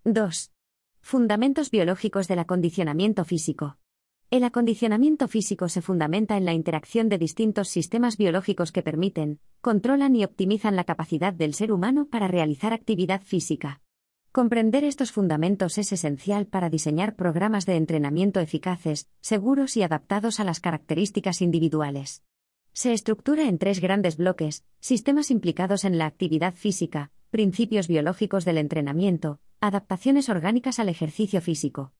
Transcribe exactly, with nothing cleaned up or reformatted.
dos. Fundamentos biológicos del acondicionamiento físico. El acondicionamiento físico se fundamenta en la interacción de distintos sistemas biológicos que permiten, controlan y optimizan la capacidad del ser humano para realizar actividad física. Comprender estos fundamentos es esencial para diseñar programas de entrenamiento eficaces, seguros y adaptados a las características individuales. Se estructura en tres grandes bloques: sistemas implicados en la actividad física, principios biológicos del entrenamiento, adaptaciones orgánicas al ejercicio físico.